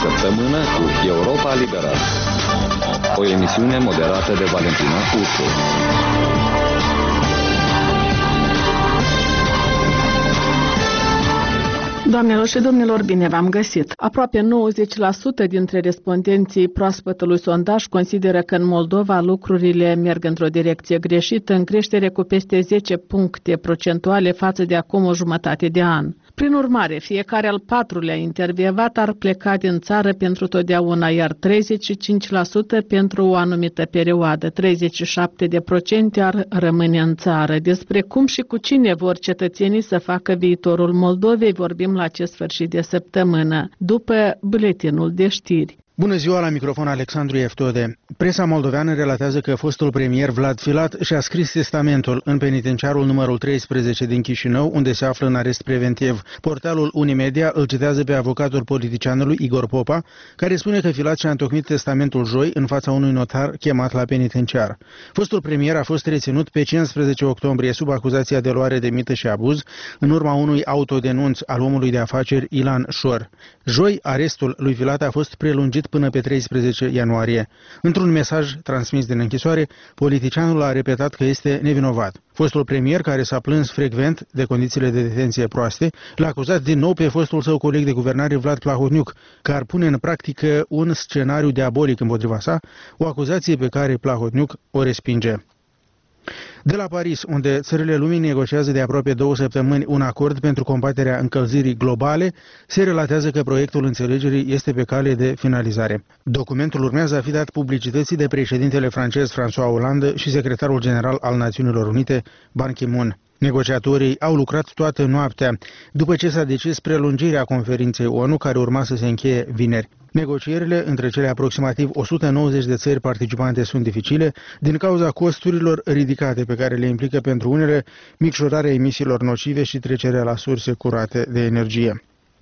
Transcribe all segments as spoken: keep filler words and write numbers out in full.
săptămână cu Europa Liberă. O emisiune moderată de Valentina Uțu. Doamnelor și domnilor, bine v-am găsit! Aproape nouăzeci la sută dintre respondenții proaspătului sondaj consideră că în Moldova lucrurile merg într-o direcție greșită, în creștere cu peste zece puncte procentuale față de acum o jumătate de an. Prin urmare, fiecare al patrulea intervievat ar pleca din țară pentru totdeauna, iar treizeci și cinci la sută pentru o anumită perioadă, treizeci și șapte la sută ar rămâne în țară. Despre cum și cu cine vor cetățenii să facă viitorul Moldovei vorbim la acest sfârșit de săptămână, după buletinul de știri. Bună ziua, la microfon Alexandru Eftode. Presa moldoveană relatează că fostul premier Vlad Filat și-a scris testamentul în penitenciarul numărul treisprezece din Chișinău, unde se află în arest preventiv. Portalul Unimedia îl citează pe avocatul politicianului Igor Popa, care spune că Filat și-a întocmit testamentul joi în fața unui notar chemat la penitenciar. Fostul premier a fost reținut pe cincisprezece octombrie sub acuzația de luare de mită și abuz, în urma unui autodenunț al omului de afaceri Ilan Șor. Joi, arestul lui Filat a fost prelungit până pe treisprezece ianuarie. Într-un mesaj transmis din închisoare, politicianul a repetat că este nevinovat. Fostul premier, care s-a plâns frecvent de condițiile de detenție proaste, l-a acuzat din nou pe fostul său coleg de guvernare Vlad Plahotniuc, că ar pune în practică un scenariu diabolic împotriva sa, o acuzație pe care Plahotniuc o respinge. De la Paris, unde țările lumii negociază de aproape două săptămâni un acord pentru combaterea încălzirii globale, se relatează că proiectul înțelegerii este pe cale de finalizare. Documentul urmează a fi dat publicității de președintele francez François Hollande și secretarul general al Națiunilor Unite, Ban Ki-moon. Negociatorii au lucrat toată noaptea, după ce s-a decis prelungirea conferinței ONU, care urma să se încheie vineri. Negocierile între cele aproximativ o sută nouăzeci de țări participante sunt dificile din cauza costurilor ridicate pe care le implică pentru unele micșorarea emisiilor nocive și trecerea la surse curate de energie.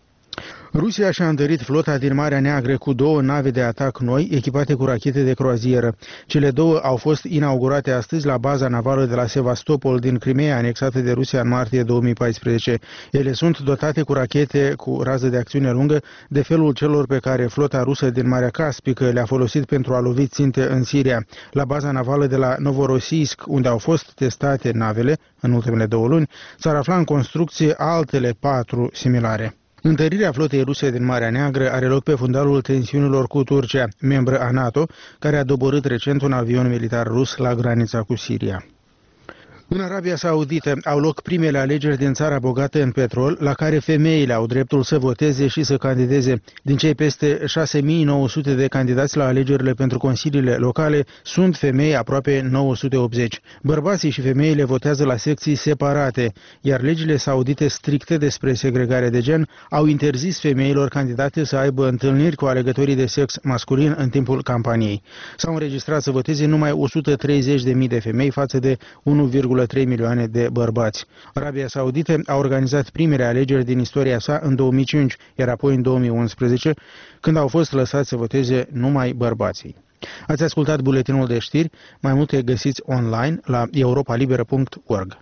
Rusia și-a întărit flota din Marea Neagră cu două nave de atac noi, echipate cu rachete de croazieră. Cele două au fost inaugurate astăzi la baza navală de la Sevastopol din Crimea, anexată de Rusia în martie două mii paisprezece. Ele sunt dotate cu rachete cu rază de acțiune lungă, de felul celor pe care flota rusă din Marea Caspică le-a folosit pentru a lovi ținte în Siria. La baza navală de la Novorossiysk, unde au fost testate navele în ultimele două luni, s-ar afla în construcție altele patru similare. Întărirea flotei ruse din Marea Neagră are loc pe fundalul tensiunilor cu Turcia, membră a NATO, care a doborât recent un avion militar rus la granița cu Siria. În Arabia Saudită au loc primele alegeri din țara bogată în petrol, la care femeile au dreptul să voteze și să candideze. Din cei peste șase mii nouă sute de candidați la alegerile pentru consiliile locale, sunt femei aproape nouă sute optzeci. Bărbații și femeile votează la secții separate, iar legile saudite stricte despre segregare de gen au interzis femeilor candidate să aibă întâlniri cu alegătorii de sex masculin în timpul campaniei. S-au înregistrat să voteze numai o sută treizeci de mii de femei față de unu virgulă trei milioane de bărbați. Arabia Saudită a organizat primele alegeri din istoria sa în două mii cinci, iar apoi în două mii unsprezece, când au fost lăsați să voteze numai bărbații. Ați ascultat buletinul de știri, mai multe găsiți online la europa liberă punct org.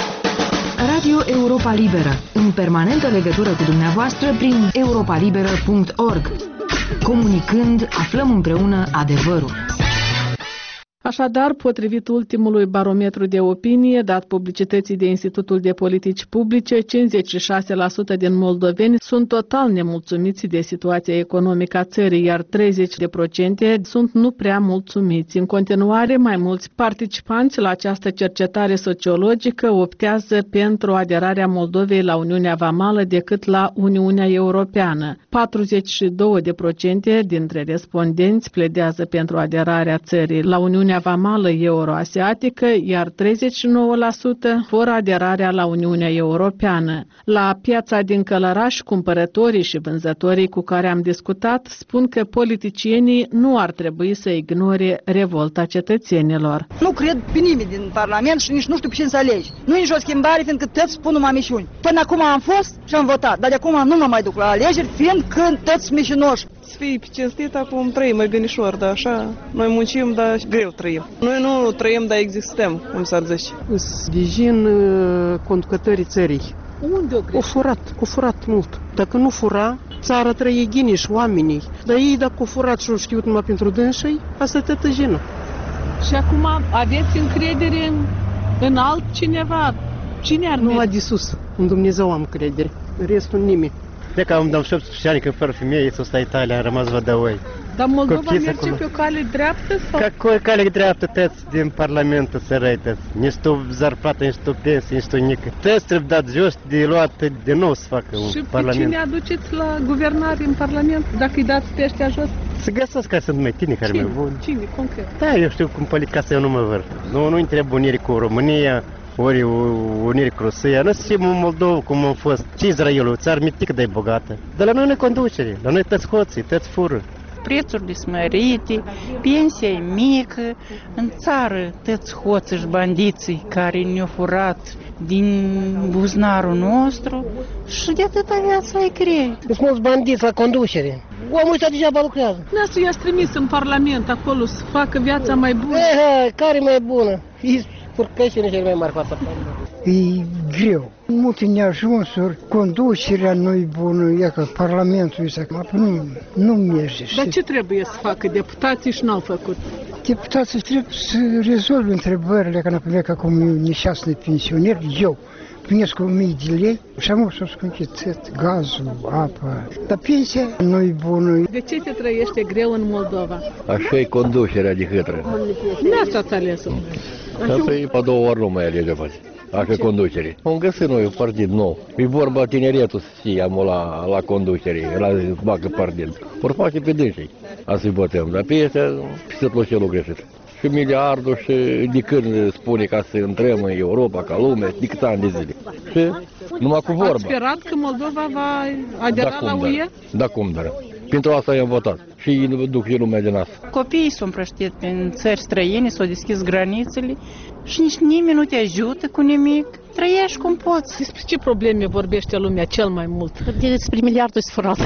Radio Europa Liberă, în permanentă legătură cu dumneavoastră prin europa liberă punct org. Comunicând, aflăm împreună adevărul. Așadar, potrivit ultimului barometru de opinie dat publicității de Institutul de Politici Publice, cincizeci și șase la sută din moldoveni sunt total nemulțumiți de situația economică a țării, iar treizeci la sută sunt nu prea mulțumiți. În continuare, mai mulți participanți la această cercetare sociologică optează pentru aderarea Moldovei la Uniunea Vamală decât la Uniunea Europeană. patruzeci și doi la sută dintre respondenți pledează pentru aderarea țării la Uniunea Vamală Euroasiatică, iar treizeci și nouă la sută vor aderarea la Uniunea Europeană. La piața din Călăraș, cumpărătorii și vânzătorii cu care am discutat spun că politicienii nu ar trebui să ignore revolta cetățenilor. Nu cred pe nimeni din Parlament și nici nu știu pe cine să alegi. Nu e nicio schimbare, fiindcă toți spun numai mișuni. Până acum am fost și am votat, dar de acum nu mă mai duc la alegeri, fiindcă toți mișinoși. Să fie cinstit, acum trăim mai binișor, dar așa, noi muncim, dar greu trăim. Noi nu trăim, dar existăm, cum s-ar zice. Dijin conducătorii țării. Unde o O furat, o furat mult. Dacă nu fura, țara trăie ghiniși, oamenii. Dar ei dacă au furat și au știut numai pentru dânsii, asta e tătăjină. Și acum aveți încredere în, în altcineva? Cine ar Numai de sus, în Dumnezeu am credere, restul nimeni. De că am dat șaptesprezece ani, că fără femeie, să stai Italia, am rămas vădăoi. Dar Moldova Copii merge acolo. pe o cale dreaptă? Sau? Ca cu o cale dreaptă, tăți din Parlamentul să răități. Nici tu zarplată, nici tu pensie, nici tu nică. Tăți trebuie dat jos, de luat de nou să facă un Și pe Parlament. cine aduceți la guvernare în Parlament, dacă îi dați pe ăștia jos? Să găsesc care sunt mai tine, care Cine? mai buni. Cine, concret? Da, eu știu cum politica să eu nu mă văr. Nu, nu-i trebuie unire cu România, ori unire cu Rusia. Noi suntem în Moldova cum am fost. Ce Israelul, o țară mitică, dar e bogată. Dar la noi nu conducere, la noi tăți hoții, tăți fură. Prețurile smărite, pensia e mică, în țară tăți hoții și bandiții care ne-au furat din buzunarul nostru și de atâta viața e grea. Sunt mulți bandiți la conducere. Omul ăsta degeaba lucrează. Dumneavoastră i-ați trimis în Parlament acolo să facă viața mai bună. Eh, care mai bună? E spurcășine cele mai mari față. E greu. Multe neajunsuri, conducerea nu-i bună, e că Parlamentul ăsta nu, nu merge. Dar ce trebuie să facă deputații și n-au făcut? Deputații trebuie să rezolve întrebările, că n-a ca cum nășească pensioneri, eu. Primesc o mie de lei și am să încheiat gazul, apa. Dar pensia nu-i bună. De ce se trăiește greu în Moldova? Așa e conducerea de hâtră. Nu ați ales-o. Asta e pe două ori nu mai alege față. Așa conducere. Am găsit noi un partid nou. E vorba tineretul să fie am la, la conducere, la bacă partid. Vor face pe dânsii. Asta-i votăm. Dar pe ăștia se tot celul greșit. Și miliardul și de când spune ca să intrăm în Europa, ca lume, de cât ani de zile. Și numai cu vorba. Ați sperat că Moldova va adera da, la U E? Da, cum, dar. Pentru asta i-am votat. Și duc și lumea din asta. Copiii s-au împrăștit în țări străine, s-au deschis granițele și nici nimeni nu te ajută cu nimic. Trăiești cum poți. Despre ce probleme vorbește lumea cel mai mult? Despre miliardul sfurat.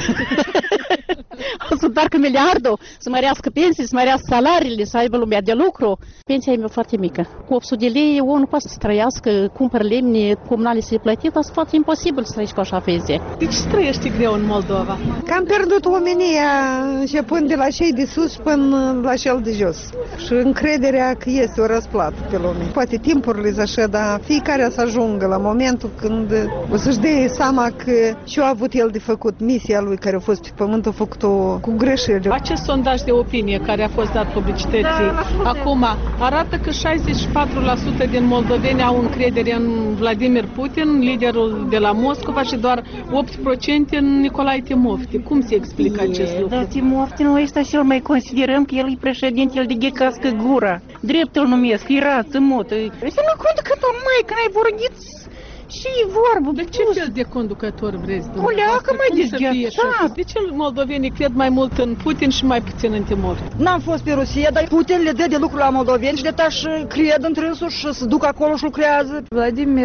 O să întoarcă miliardul, să mărească pensii, să mărească salariile, să aibă lumea de lucru. Pensia e foarte mică. Cu opt sute de lei, omul nu poate să trăiască, cumpăr lemne, comunale să-i plătit, asta foarte imposibil să trăiești cu așa pensie. De ce trăiești greu în Moldova? Că am pierdut omenia, începând de la cei de sus până la cel de jos. Și încrederea că este o răsplată pe lume. Poate timpurile sunt așa, dar fiecare să ajungă la momentul când o să-și dea seama că ce-a avut el de făcut, misia lui care a fost pe pământ, a făcut-o cu greșeli. Acest sondaj de opinie care a fost dat publicității acum arată că șaizeci și patru la sută din moldoveni au încredere în Vladimir Putin, liderul de la Moscova, și doar opt la sută în Nicolae Timofti. Cum se explică acest lucru? Dar Timofti noi ăsta și-l mai considerăm că el e președinte, el de ghecască gura. Drept îl numesc, e rață, mută. Este nu conducător, mai, când ai vorbit și vorbă. De ce fel de conducător vreți? O leacă mai dezgheațat. De ce moldovenii cred mai mult în Putin și mai puțin în Timofti? N-am fost pe Rusia, dar Putin le dă de lucru la moldoveni și de tași cred întrânsul și se duc acolo și lucrează. Vladimir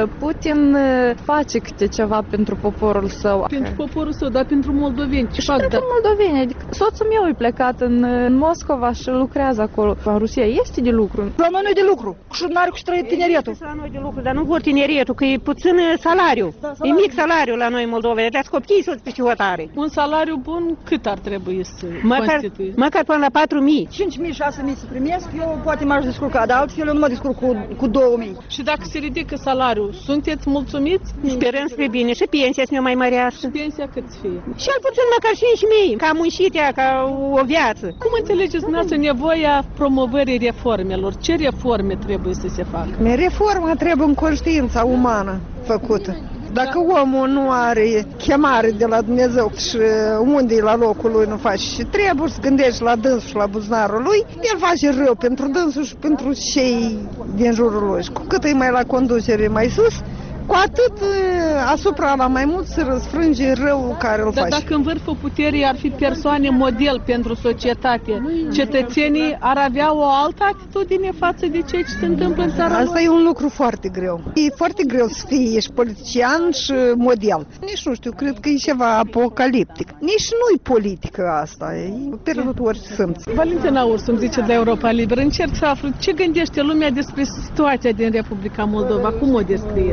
Putin face câte ceva pentru poporul său. Pentru poporul său, dar pentru moldoveni. Ce și fac, pentru da? moldoveni. Adică soțul meu e plecat în, în Moscova și lucrează acolo. La Rusia este de lucru. La noi nu e de lucru. Și n-are cu ce trăi tineretul. La noi de lucru, dar nu vor tineretul, că e puțin salariu. Da, salariu. E mic salariu la noi în Moldova, dați copiii să-ți pe hotare. Un salariu bun cât ar trebui să măcar, constituie? Măcar până la patru mii. cinci mii, șase mii să primesc, eu poate m-aș descurca, dar altfel eu nu mă descurc cu, cu două mii. Și dacă se ridică salariul, sunteți mulțumiți? Sperăm spre bine și pensia să ne mai mărească. Și pensia cât să fie? Și al puțin măcar cinci mii, ca muncit ea, ca o viață. Cum înțelegeți dumneavoastră nevoia promovării reformelor? Ce reforme trebuie să se facă? Reforma trebuie în conștiința umană făcută. Dacă omul nu are chemare de la Dumnezeu și unde e la locul lui nu face și trebuie să gândești la dânsul și la buzunarul lui, el face rău pentru dânsul și pentru cei din jurul lui. Și cu cât e mai la conducere mai sus, cu atât asupra la mai mult se răsfrânge răul care îl Dar face. dacă în vârful puterii ar fi persoane model pentru societate, cetățenii ar avea o altă atitudine față de ceea ce se întâmplă în țara Asta lor? e un lucru foarte greu. E foarte greu să fii, ești politician și model. Nici nu știu, cred că e ceva apocaliptic. Nici nu-i politică asta, e pierdut orice simț. Valentina Ursu îmi zice de Europa Liberă, încerc să aflu ce gândește lumea despre situația din Republica Moldova, cum o descrie?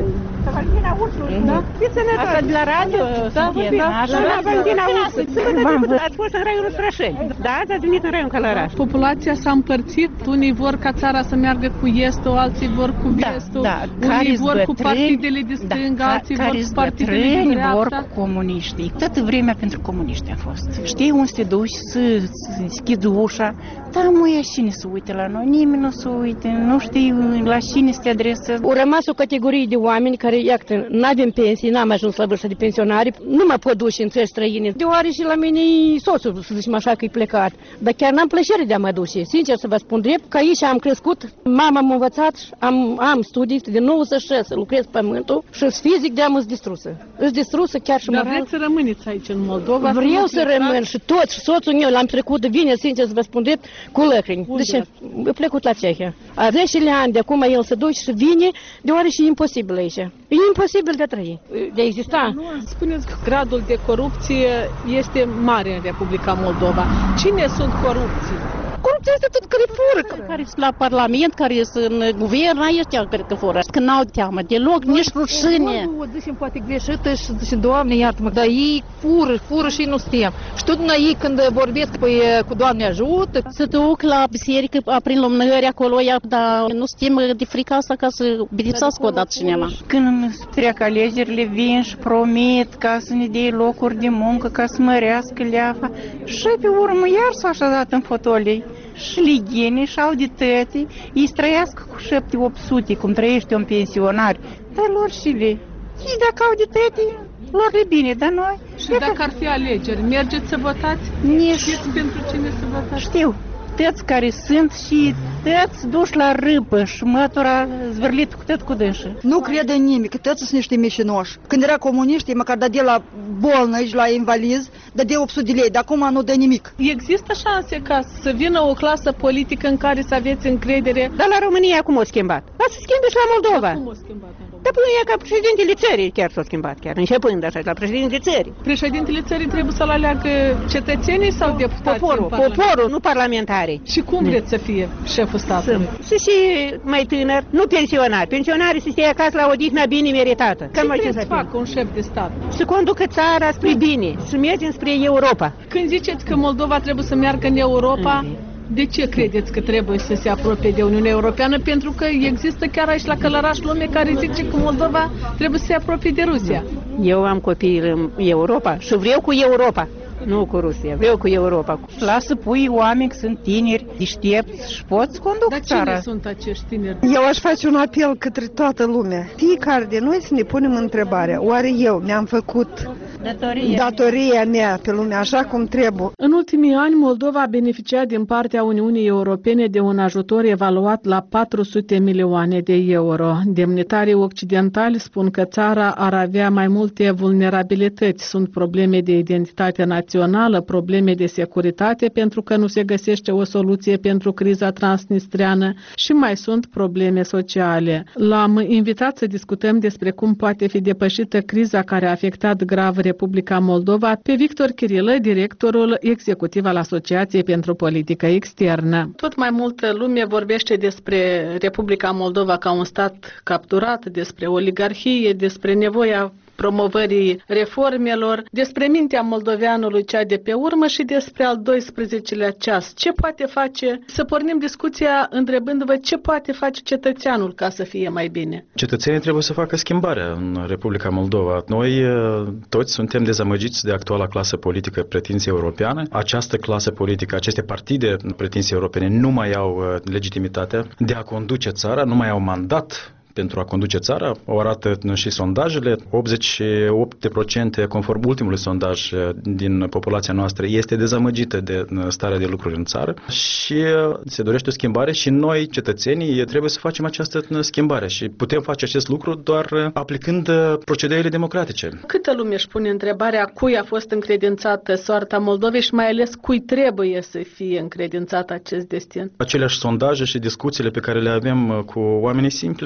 Valentina Ursu. Da? Fiți sănătoși. Asta de la radio? Da, vorbim. Doamna Valentina Ursu. Sâmbătă ați fost în raionul Strășeni. Da, ați venit în raion Călăraș. Populația s-a împărțit. Unii vor ca țara să meargă cu estul, alții vor cu vestul. Da, unii vor cu partidele de stânga, da, alții vor cu partidele de vor dreapta. cu comuniștii. Toată vremea pentru comuniști a fost. Știi unde să te duci, să, să deschizi ușa, dar muia cine să uite la noi, nimeni nu se uite, nu știi la cine să te adresezi. Au rămas o categorie de oameni care, iată, n-avem pensii, n-am ajuns la vârsta de pensionari, nu mă pot duce în țări străine. Deoarece la mine soțul, să zicem așa, că e plecat. Dar chiar n-am plăcere de a mă duce. Sincer să vă spun drept, că aici am crescut, mama m-a învățat, am, am studii de nouăzeci și șase, lucrez pământul și fizic de-am îți distrusă. Îți distrusă chiar și Dar moral. vreți să rămâneți aici în Moldova? Vreau să rămân și tot, și soțul meu l-am trecut, vine, sincer să vă spun drept, cu lăcrimi. Deci, a plecut la Cehia. A zece ani de acum el se duce și vine, deoarece e imposibil aici. E imposibil de a trăi, de a exista. Spuneți că gradul de corupție este mare în Republica Moldova. Cine sunt corupții? Corupția este tot care fură. Care sunt la Parlament, care sunt în guvern, ăștia cred că fură. Că n-au teamă deloc, nici rușine. O zicem poate greșită și zice, Doamne, iartă-mă, dar ei fură, fură și nu suntem. Și tot noi ei când vorbesc păi, cu Doamne ajută. Să duc la biserică, prin lumânări acolo, ia, dar nu suntem de frica asta ca să bedepsească odată cineva. Când trec alegerile, vin și promit ca să ne dea locuri de muncă, ca să mărească leafa. Și pe urmă iar s-a așezat în fotolii. Și lighine, și audității, ei trăiască cu șapte opt sute, cum trăiește un pensionar. Dar lor și le. Și dacă audității, lor le bine, dar noi... Și dacă ar fi alegeri, mergeți să votați? Nici. Știți pentru cine să votați? Știu. Tăți care sunt și tăți duși la râpă și mătura zvârlit cu tot cu dânsă. Nu crede în nimic, că tăți sunt niște mișinoși. Când era comuniști, măcar dădea la bolnă și la invaliz, dădea opt sute de lei, dar acum nu dă nimic. Există șanse ca să vină o clasă politică în care să aveți încredere? Dar la România cum o schimbat? Dar se schimbă și la Moldova. Cum o schimbat? Dar până e ca președintele țării chiar s-a schimbat, chiar începând așa, la președintele țării. Președintele țării trebuie să-l aleagă cetățenii sau deputații? Poporul, poporul, nu parlamentarii. Și cum vreți să fie șeful statului? Să și mai tânăr, nu pensionari. Pensionarii să stea acasă la odihnă bine meritată. Ce vreți să facă un șef de stat? Să conducă țara spre bine, să mergem spre Europa. Când ziceți că Moldova trebuie să meargă în Europa, de ce credeți că trebuie să se apropie de Uniunea Europeană? Pentru că există chiar aici la Călăraș lume care zice că Moldova trebuie să se apropie de Rusia. Eu am copii în Europa și vreau cu Europa. Nu cu Rusia, vreau cu Europa. Lasă pui oameni, sunt tineri, deștepți și poți conduc Dar țara. cine sunt acești tineri? Eu aș face un apel către toată lumea. Fiecare de noi să ne punem întrebarea, oare eu mi-am făcut datoria, datoria mea pe lume așa cum trebuie? În ultimii ani, Moldova a beneficiat din partea Uniunii Europene de un ajutor evaluat la patru sute milioane de euro. Demnitarii occidentali spun că țara ar avea mai multe vulnerabilități. Sunt probleme de identitate națională, probleme de securitate pentru că nu se găsește o soluție pentru criza transnistreană și mai sunt probleme sociale. L-am invitat să discutăm despre cum poate fi depășită criza care a afectat grav Republica Moldova pe Victor Chirilă, directorul executiv al Asociației pentru Politică Externă. Tot mai multă lume vorbește despre Republica Moldova ca un stat capturat, despre oligarhie, despre nevoia promovării reformelor, despre mintea moldoveanului cea de pe urmă și despre al doisprezecelea ceas. Ce poate face? Să pornim discuția întrebându-vă ce poate face cetățeanul ca să fie mai bine. Cetățenii trebuie să facă schimbarea în Republica Moldova. Noi toți suntem dezamăgiți de actuala clasă politică pretinție europeană. Această clasă politică, aceste partide pretinție europene nu mai au legitimitatea de a conduce țara, nu mai au mandat pentru a conduce țara, o arată și sondajele. optzeci și opt la sută conform ultimului sondaj din populația noastră este dezamăgită de starea de lucruri în țară și se dorește o schimbare și noi, cetățenii, trebuie să facem această schimbare și putem face acest lucru doar aplicând procedeile democratice. Câtă lume își pune întrebarea cui a fost încredințată soarta Moldovei și mai ales cui trebuie să fie încredințat acest destin? Aceleași sondaje și discuțiile pe care le avem cu oamenii simple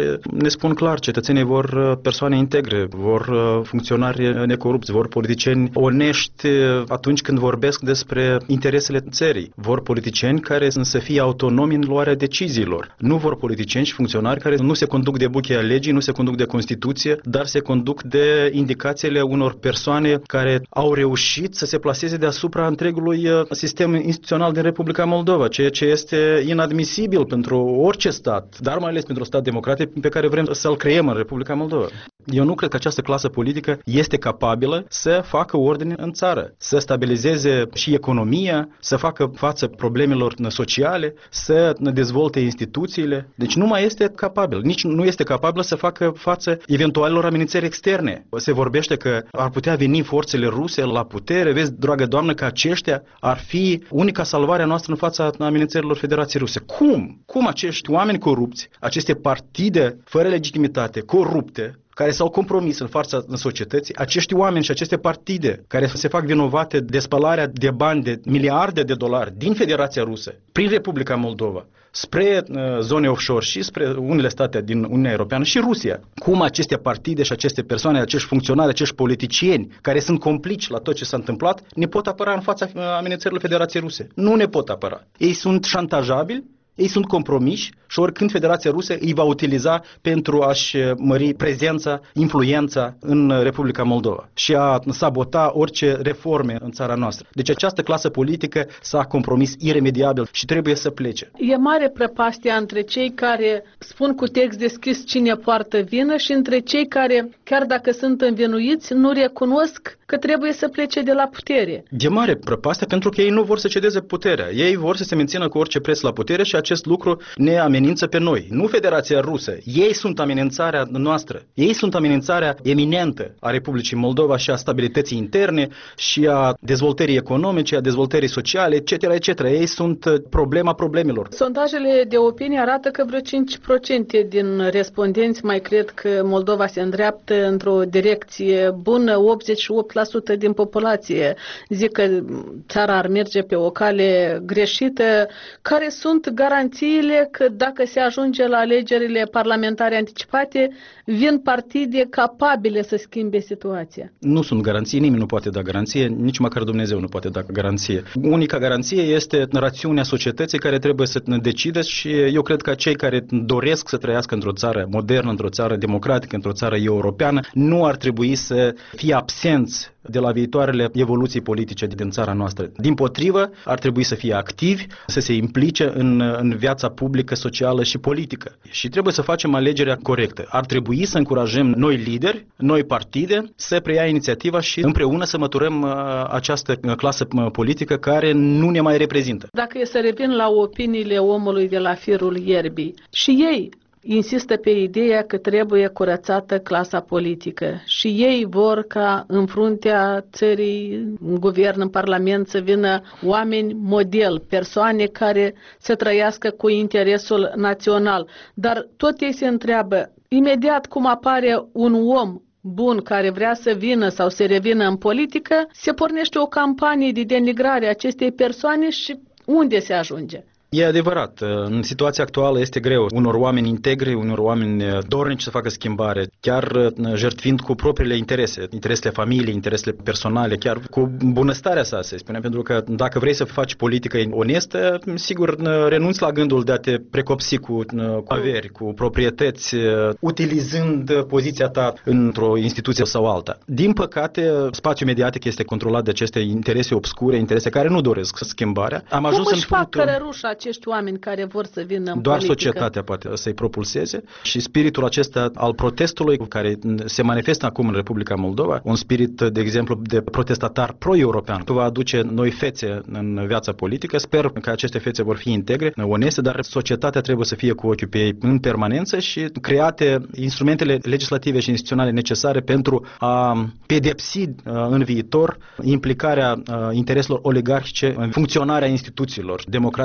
ne spun clar, cetățenii vor persoane integre, vor funcționari necorupți, vor politicieni onești atunci când vorbesc despre interesele țării. Vor politicieni care să fie autonomi în luarea deciziilor. Nu vor politicieni și funcționari care nu se conduc de buchea legii, nu se conduc de Constituție, dar se conduc de indicațiile unor persoane care au reușit să se plaseze deasupra întregului sistem instituțional din Republica Moldova, ceea ce este inadmisibil pentru orice stat, dar mai ales pentru un stat democratic pe care vrem să-l creăm în Republica Moldova. Eu nu cred că această clasă politică este capabilă să facă ordine în țară, să stabilizeze și economia, să facă față problemelor sociale, să dezvolte instituțiile. Deci nu mai este capabil, nici nu este capabil să facă față eventualelor amenințări externe. Se vorbește că ar putea veni forțele ruse la putere. Vezi, dragă doamnă, că aceștia ar fi unica salvare a noastră în fața amenințărilor Federației Ruse. Cum? Cum acești oameni corupți, aceste partide fără legitimitate, corupte, care s-au compromis în fața societății, acești oameni și aceste partide care se fac vinovate de spălarea de bani de miliarde de dolari din Federația Rusă, prin Republica Moldova, spre uh, zone offshore și spre unele state din Uniunea Europeană și Rusia. Cum aceste partide și aceste persoane, acești funcționari, acești politicieni care sunt complici la tot ce s-a întâmplat, ne pot apăra în fața uh, amenințărilor Federației Ruse? Nu ne pot apăra. Ei sunt șantajabili, ei sunt compromiși și oricând Federația Rusă îi va utiliza pentru a-și mări prezența, influența în Republica Moldova și a sabota orice reforme în țara noastră. Deci această clasă politică s-a compromis iremediabil și trebuie să plece. E mare prăpastia între cei care spun cu text deschis cine poartă vină și între cei care, chiar dacă sunt învinuiți, nu recunosc că trebuie să plece de la putere. E mare prăpastia pentru că ei nu vor să cedeze puterea. Ei vor să se mențină cu orice preț la putere și acest lucru ne amenință pe noi. Nu Federația Rusă. Ei sunt amenințarea noastră. Ei sunt amenințarea eminentă a Republicii Moldova și a stabilității interne și a dezvoltării economice, a dezvoltării sociale, et cetera, et cetera. Ei sunt problema problemelor. Sondajele de opinie arată că vreo cinci la sută din respondenți mai cred că Moldova se îndreaptă într-o direcție bună, optzeci și opt la sută din populație zic că țara ar merge pe o cale greșită. Care sunt garanțiile că dacă se ajunge la alegerile parlamentare anticipate, vin partide capabile să schimbe situația? Nu sunt garanții, nimeni nu poate da garanție, nici măcar Dumnezeu nu poate da garanție. Unica garanție este rațiunea societății care trebuie să decide și eu cred că cei care doresc să trăiască într-o țară modernă, într-o țară democratică, într-o țară europeană, nu ar trebui să fie absenți de la viitoarele evoluții politice din țara noastră. Dimpotrivă, ar trebui să fie activi, să se implice în, în viața publică, socială și politică. Și trebuie să facem alegerea corectă. Ar trebui să încurajăm noi lideri, noi partide, să preia inițiativa și împreună să măturăm uh, această clasă politică care nu ne mai reprezintă. Dacă e să revin la opiniile omului de la firul ierbii, și ei insistă pe ideea că trebuie curățată clasa politică și ei vor ca în fruntea țării, în guvern, în parlament să vină oameni model, persoane care să trăiască cu interesul național. Dar tot ei se întreabă, imediat cum apare un om bun care vrea să vină sau să revină în politică, se pornește o campanie de denigrare a acestei persoane și unde se ajunge? E adevărat, în situația actuală este greu unor oameni integri, unor oameni dornici să facă schimbare, chiar jertfind cu propriile interese, interesele familiei, interesele personale, chiar cu bunăstarea sa, să spunem, pentru că dacă vrei să faci politică onestă, sigur renunți la gândul de a te precopsi cu, cu averi, cu proprietăți, utilizând poziția ta într-o instituție sau alta. Din păcate, spațiul mediatic este controlat de aceste interese obscure, interese care nu doresc schimbarea. Am ajuns Cum își în fac punctul... călărușa acești oameni care vor să vină în Doar politică? societatea poate să-i propulseze și spiritul acesta al protestului care se manifestă acum în Republica Moldova, un spirit, de exemplu, de protestatar pro-european, va aduce noi fețe în viața politică. Sper că aceste fețe vor fi integre, oneste, dar societatea trebuie să fie cu ochiul pe ei în permanență și create instrumentele legislative și instituționale necesare pentru a pedepsi în viitor implicarea intereselor oligarhice în funcționarea instituțiilor democratice din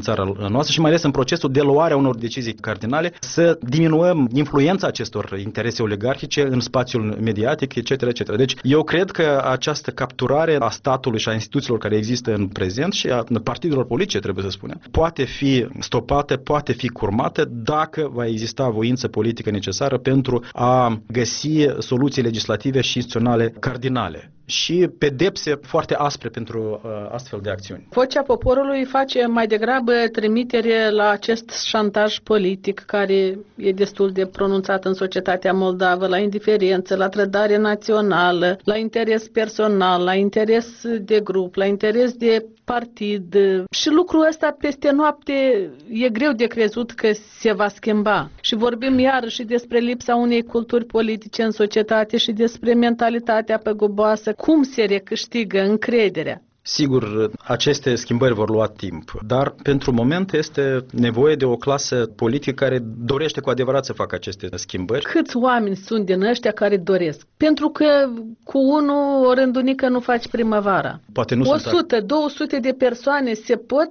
țara noastră și mai ales în procesul de luare a unor decizii cardinale, să diminuăm influența acestor interese oligarhice în spațiul mediatic, et cetera, et cetera. Deci eu cred că această capturare a statului și a instituțiilor care există în prezent și a partidelor politice, trebuie să spunem, poate fi stopată, poate fi curmată dacă va exista voință politică necesară pentru a găsi soluții legislative și instituționale cardinale și pedepse foarte aspre pentru uh, astfel de acțiuni. Vocea poporului face mai degrabă trimitere la acest șantaj politic care e destul de pronunțat în societatea moldavă, la indiferență, la trădare națională, la interes personal, la interes de grup, la interes de partid. Și lucrul ăsta peste noapte e greu de crezut că se va schimba. Și vorbim iarăși despre lipsa unei culturi politice în societate și despre mentalitatea păguboasă. Cum se recâștigă încrederea? Sigur, aceste schimbări vor lua timp, dar pentru moment este nevoie de o clasă politică care dorește cu adevărat să facă aceste schimbări. Câți oameni sunt din ăștia care doresc? Pentru că cu unul o rândunică nu faci primăvara. Poate nu o sută, două sute de persoane se pot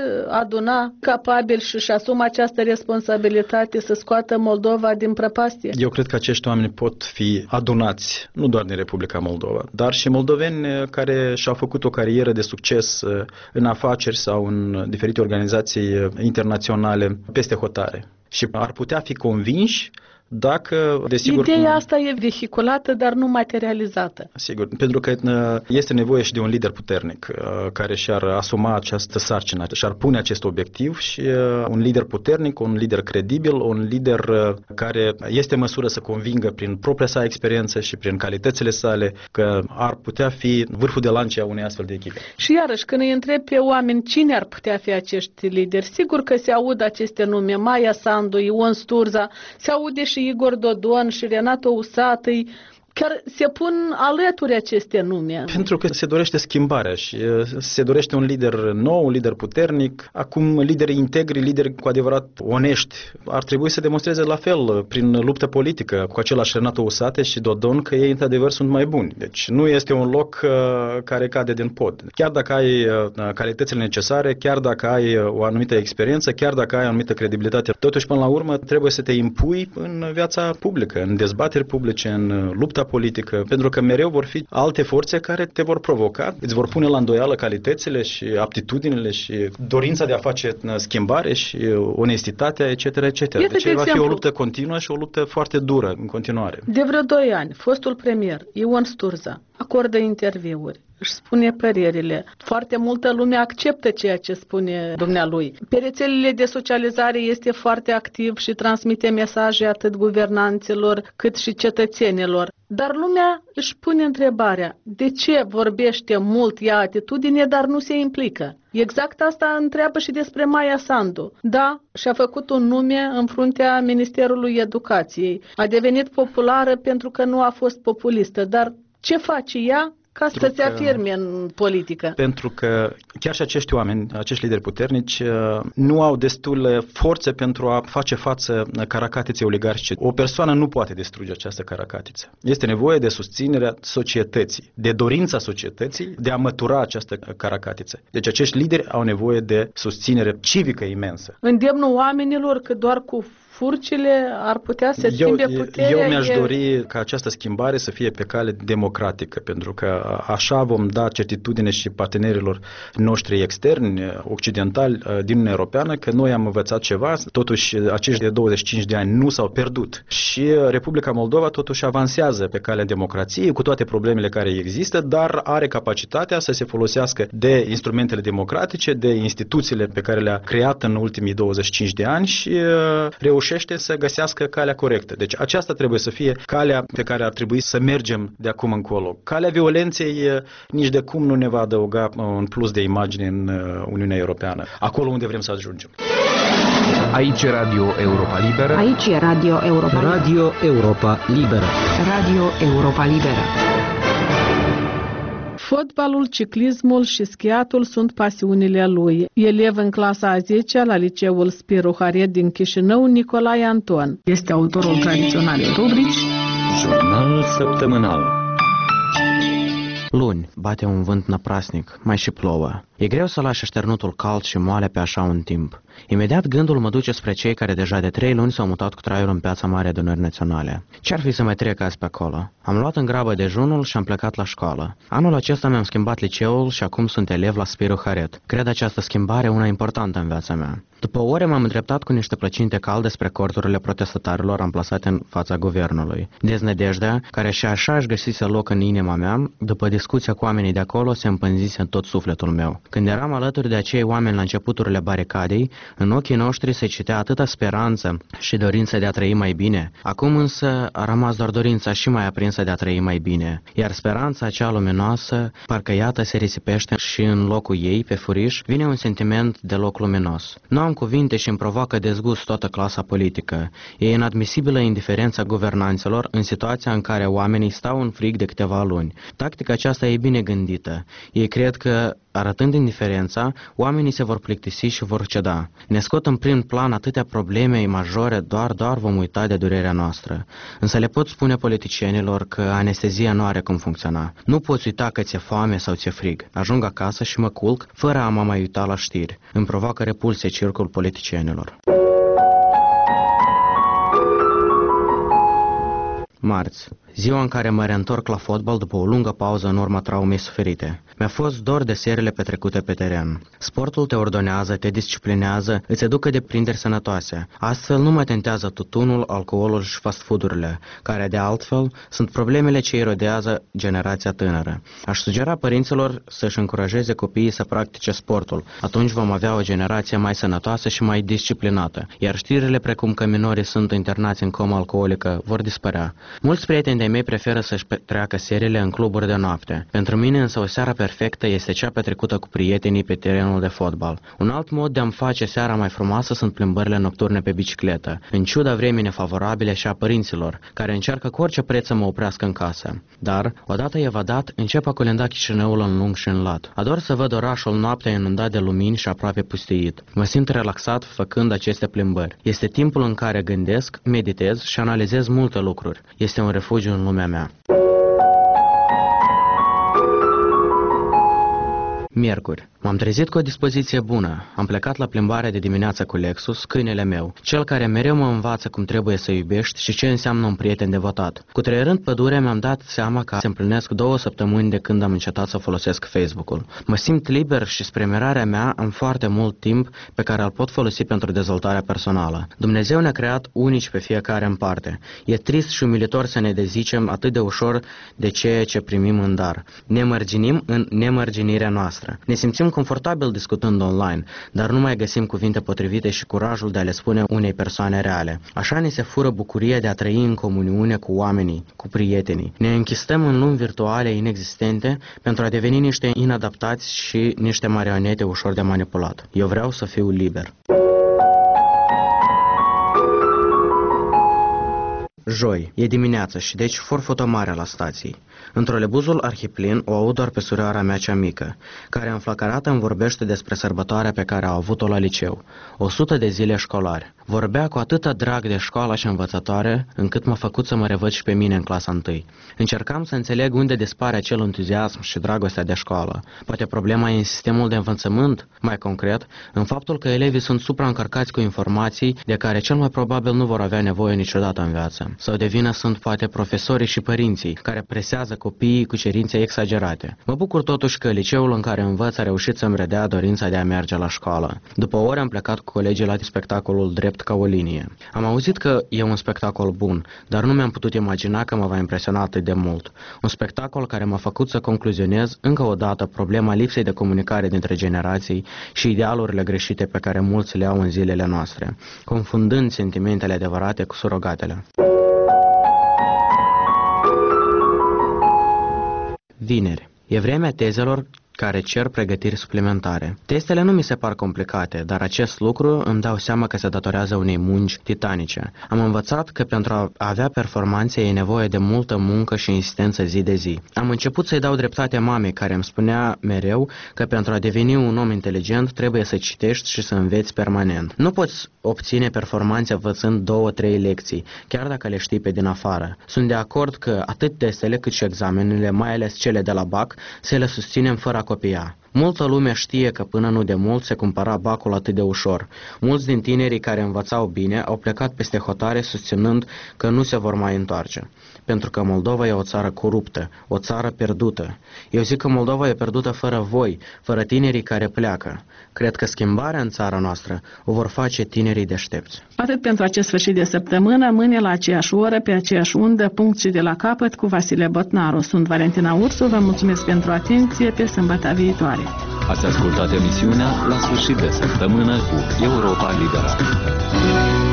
aduna capabili și își asumă această responsabilitate să scoată Moldova din prăpastie? Eu cred că acești oameni pot fi adunați, nu doar din Republica Moldova, dar și moldoveni care și-au făcut o carieră de succes în afaceri sau în diferite organizații internaționale peste hotare și ar putea fi convinși dacă, desigur... Ideea asta e vehiculată, dar nu materializată. Sigur, pentru că este nevoie și de un lider puternic care și-ar asuma această sarcină, și-ar pune acest obiectiv și un lider puternic, un lider credibil, un lider care este în măsură să convingă prin propria sa experiență și prin calitățile sale că ar putea fi vârful de lance a unei astfel de echipe. Și iarăși, când îi întreb pe oameni cine ar putea fi acești lideri, sigur că se aud aceste nume, Maia Sandu, Ion Sturza, se aude și Igor Dodon și Renato Usatăi, chiar se pun alături aceste nume. Pentru că se dorește schimbarea și se dorește un lider nou, un lider puternic. Acum lideri integri, lideri cu adevărat onești, ar trebui să demonstreze la fel prin luptă politică cu același Renato Usate și Dodon că ei într-adevăr sunt mai buni. Deci nu este un loc uh, care cade din pod. Chiar dacă ai uh, calitățile necesare, chiar dacă ai uh, o anumită experiență, chiar dacă ai o anumită credibilitate, totuși până la urmă trebuie să te impui în viața publică, în dezbateri publice, în lupta politică, pentru că mereu vor fi alte forțe care te vor provoca, îți vor pune la îndoială calitățile și aptitudinile și dorința de a face schimbare și onestitatea, et cetera, et cetera. Deci va fi o luptă continuă și o luptă foarte dură în continuare. De vreo doi ani, fostul premier Ion Sturza acordă interviuri, își spune părerile. Foarte multă lume acceptă ceea ce spune dumnealui. Pe rețelele de socializare este foarte activ și transmite mesaje atât guvernanților cât și cetățenilor. Dar lumea își pune întrebarea, de ce vorbește mult, ia atitudine, dar nu se implică? Exact asta întreabă și despre Maia Sandu. Da, și-a făcut un nume în fruntea Ministerului Educației. A devenit populară pentru că nu a fost populistă, dar ce face ea ca să se afirme în politică? Pentru că chiar și acești oameni, acești lideri puternici, nu au destule forțe pentru a face față caracatiței oligarhice. O persoană nu poate distruge această caracatiță. Este nevoie de susținerea societății, de dorința societății de a mătura această caracatiță. Deci acești lideri au nevoie de susținere civică imensă. Îndemnul oamenilor că doar cu furcile ar putea să schimbe eu, puterea. Eu mi-aș e... dori ca această schimbare să fie pe cale democratică, pentru că așa vom da certitudine și partenerilor noștri externi, occidentali, din Uniunea Europeană, că noi am învățat ceva, totuși acești de douăzeci și cinci de ani nu s-au pierdut. Și Republica Moldova totuși avansează pe calea democrației, cu toate problemele care există, dar are capacitatea să se folosească de instrumentele democratice, de instituțiile pe care le-a creat în ultimii douăzeci și cinci de ani și reușește să găsească calea corectă. Deci aceasta trebuie să fie calea pe care ar trebui să mergem de acum încolo. Calea violenței nici de cum nu ne va adăuga un plus de imagine în Uniunea Europeană, acolo unde vrem să ajungem. Aici e Radio Europa Liberă. Aici e Radio Europa Liberă. Radio Europa Liberă. Radio Europa Liberă. Fotbalul, ciclismul și schiatul sunt pasiunile lui. Elev în clasa a zecea la liceul Spiru Haret din Chișinău, Nicolae Anton este autorul tradiționalei rubrici Jurnalul săptămânal. Luni bate un vânt năprasnic, mai și plouă. E greu să lași așternutul cald și moale pe așa un timp. Imediat gândul mă duce spre cei care deja de trei luni s-au mutat cu traiul în Piața Mare Adunării Naționale. Ce-ar fi să mai trec azi pe acolo? Am luat în grabă dejunul și am plecat la școală. Anul acesta mi-am schimbat liceul și acum sunt elev la Spiru Haret. Cred această schimbare una importantă în viața mea. După ore m-am îndreptat cu niște plăcinte calde spre corturile protestatarilor amplasate în fața guvernului. Deznădejdea, care și așa își găsise loc în inima mea, după discuția cu oamenii de acolo, se împânzise în tot sufletul meu. Când eram alături de acei oameni la începuturile baricadei, în ochii noștri se citea atâta speranță și dorința de a trăi mai bine. Acum însă a rămas doar dorința și mai aprinsă de a trăi mai bine, iar speranța acea luminoasă, parcă iată se risipește și în locul ei, pe furiș, vine un sentiment deloc luminos. Nu am cuvinte și îmi provoacă dezgust toată clasa politică. E inadmisibilă indiferența guvernanților în situația în care oamenii stau în frig de câteva luni. Tactica aceasta e bine gândită. Ei cred că, arătând indiferența, oamenii se vor plictisi și vor ceda. Ne scot în prim plan atâtea probleme majore, doar, doar vom uita de durerea noastră. Însă le pot spune politicienilor că anestezia nu are cum funcționa. Nu poți uita că ți-e foame sau ți-e frig. Ajung acasă și mă culc, fără a mă mai uita la știri. Îmi provoacă repulsie circul politicienilor. Marți. Ziua în care mă reîntorc la fotbal după o lungă pauză în urma traumei suferite. Mi-a fost dor de serile petrecute pe teren. Sportul te ordonează, te disciplinează, îți educă de prinderi sănătoase. Astfel nu mă tentează tutunul, alcoolul și fast food-urile, care de altfel sunt problemele ce erodează generația tânără. Aș sugera părinților să-și încurajeze copiii să practice sportul. Atunci vom avea o generație mai sănătoasă și mai disciplinată, iar știrile precum că minorii sunt internați în comă alcoolică vor dispărea. Mulți prieteni de mei preferă să-și petreacă serile în cluburi de noapte. Pentru mine însă o seară perfectă este cea petrecută cu prietenii pe terenul de fotbal. Un alt mod de a-mi face seara mai frumoasă sunt plimbările nocturne pe bicicletă, în ciuda vremii nefavorabile și a părinților, care încearcă cu orice preț să mă oprească în casă. Dar, odată evadat, încep a colenda Chișinăul în lung și în lat. Ador să văd orașul noaptea inundat de lumini și aproape pustiit. Mă simt relaxat făcând aceste plimbări. Este timpul în care gândesc, meditez și analizez multe lucruri. Este un refugiu în lumea mea. Miercuri. M-am trezit cu o dispoziție bună. Am plecat la plimbare de dimineață cu Lexus, câinele meu, cel care mereu mă învață cum trebuie să iubești și ce înseamnă un prieten devotat. Cutreierând pădurea, mi-am dat seama că se împlinesc două săptămâni de când am încetat să folosesc Facebook-ul. Mă simt liber și spre mirarea mea am foarte mult timp pe care îl pot folosi pentru dezvoltarea personală. Dumnezeu ne-a creat unici pe fiecare în parte. E trist și umilitor să ne dezicem atât de ușor de ceea ce primim în dar. Ne mărginim în nemărginirea noastră. Ne simțim confortabil discutând online, dar nu mai găsim cuvinte potrivite și curajul de a le spune unei persoane reale. Așa ni se fură bucuria de a trăi în comuniune cu oamenii, cu prietenii. Ne închistăm în lumi virtuale inexistente pentru a deveni niște inadaptați și niște marionete ușor de manipulat. Eu vreau să fiu liber. Joi. E dimineață și deci for fotomare la stații. În trolebuzul Arhiplin o aud doar pe surioara mea cea mică, care înflăcărată îmi vorbește despre sărbătoarea pe care a avut-o la liceu. O sută de zile școlare. Vorbea cu atâta drag de școala și învățătoare, încât m-a făcut să mă revăd și pe mine în clasa întâi. Încercam să înțeleg unde dispare acel entuziasm și dragostea de școală. Poate problema e în sistemul de învățământ, mai concret, în faptul că elevii sunt supraîncărcați cu informații de care cel mai probabil nu vor avea nevoie niciodată în viață. Sau de vină sunt poate profesorii și părinții, care presează copiii cu cerințe exagerate. Mă bucur totuși că liceul în care învăț a reușit să-mi redea dorința de a merge la școală. După ore am plecat cu colegii la spectacolul Drept ca o linie. Am auzit că e un spectacol bun, dar nu mi-am putut imagina că mă va impresiona atât de mult. Un spectacol care m-a făcut să concluzionez încă o dată problema lipsei de comunicare dintre generații și idealurile greșite pe care mulți le au în zilele noastre, confundând sentimentele adevărate cu surogatele. Vineri. E vremea tezelor care cer pregătiri suplimentare. Testele nu mi se par complicate, dar acest lucru îmi dau seama că se datorează unei munci titanice. Am învățat că pentru a avea performanțe e nevoie de multă muncă și insistență zi de zi. Am început să-i dau dreptate mamei, care îmi spunea mereu că pentru a deveni un om inteligent trebuie să citești și să înveți permanent. Nu poți obține performanțe învățând două, trei lecții, chiar dacă le știi pe din afară. Sunt de acord că atât testele cât și examenele, mai ales cele de la B A C, să le susținem fără a copia. Multă lume știe că până nu de mult se cumpăra bacul atât de ușor. Mulți din tinerii care învățau bine au plecat peste hotare susținând că nu se vor mai întoarce. Pentru că Moldova e o țară coruptă, o țară pierdută. Eu zic că Moldova e pierdută fără voi, fără tinerii care pleacă. Cred că schimbarea în țara noastră o vor face tinerii deștepți. Atât pentru acest sfârșit de săptămână, mâine la aceeași oră, pe aceeași undă, punct și de la capăt cu Vasile Botnaru. Sunt Valentina Ursu, vă mulțumesc pentru atenție, pe sâmbătă viitoare. Ați ascultat emisiunea La sfârșit de săptămână cu Europa Liberă.